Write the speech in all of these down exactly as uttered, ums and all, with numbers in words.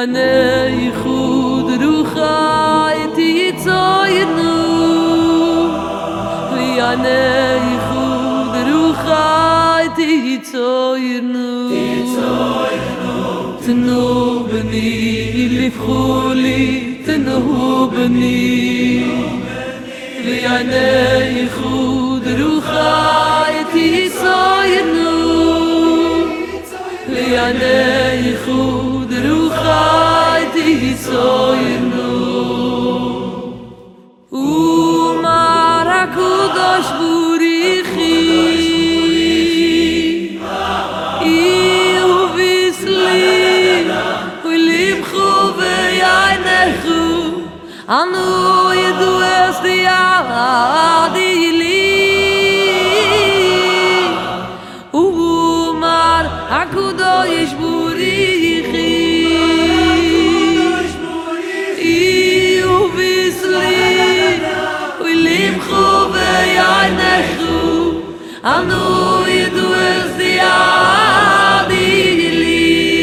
ויענה ייחוד רוחי תיצוינו ויענה ייחוד רוחי תיצוינו תנו בני לבחו לי תנו בני ויענה ייחוד רוחי תיצוינו ויענה ייחוד רוחי תיצוינו ומר הקדוש בוריכי יהיו בסלי ולבכו ויענכו אנו ידעו אסתיעדי לי ומר הקדוש בוריכי יהיו בסלי ולבכו ויענכו אנו ידעו אסתיעדי לי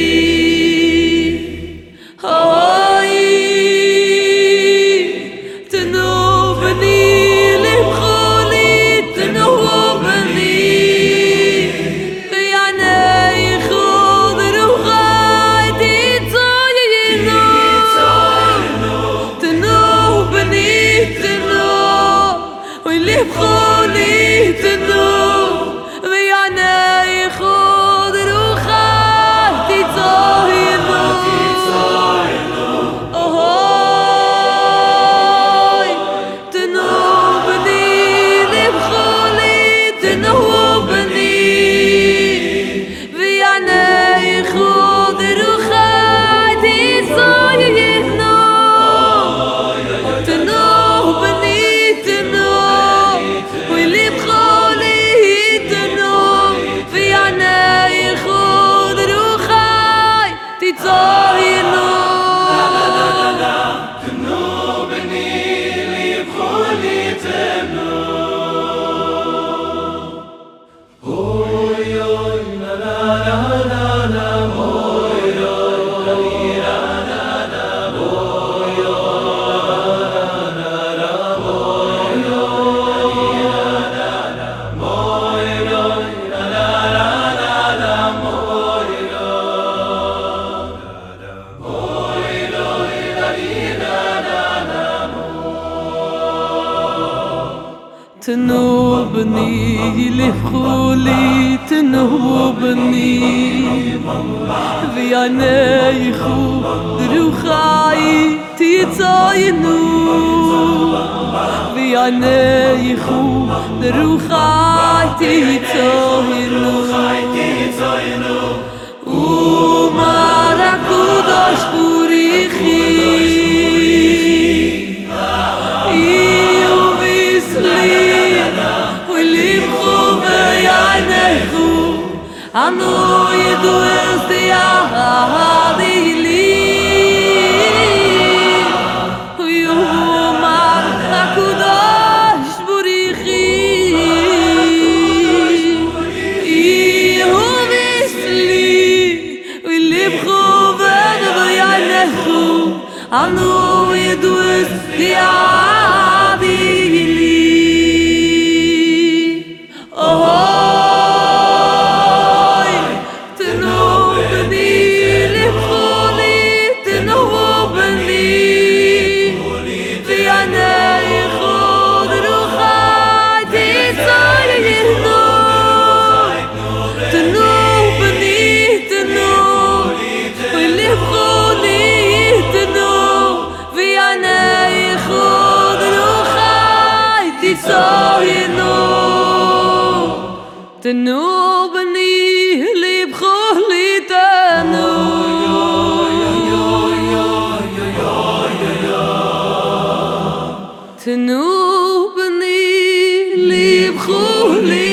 תנו בני לבכו לי תנו בני ויענה ייחוד רוחי תיצוינו ויענה ייחוד רוחי תיצוינו ומר הקדוש בוריכי אנו ידעו אסתיעדי לי ויאמר הקדוש בוריכי יהיו בסלי ולבכו ויענכו אנו ידעו אסתיעדי לי תנו בני לבכו לי תנו תנו בני לבכו לי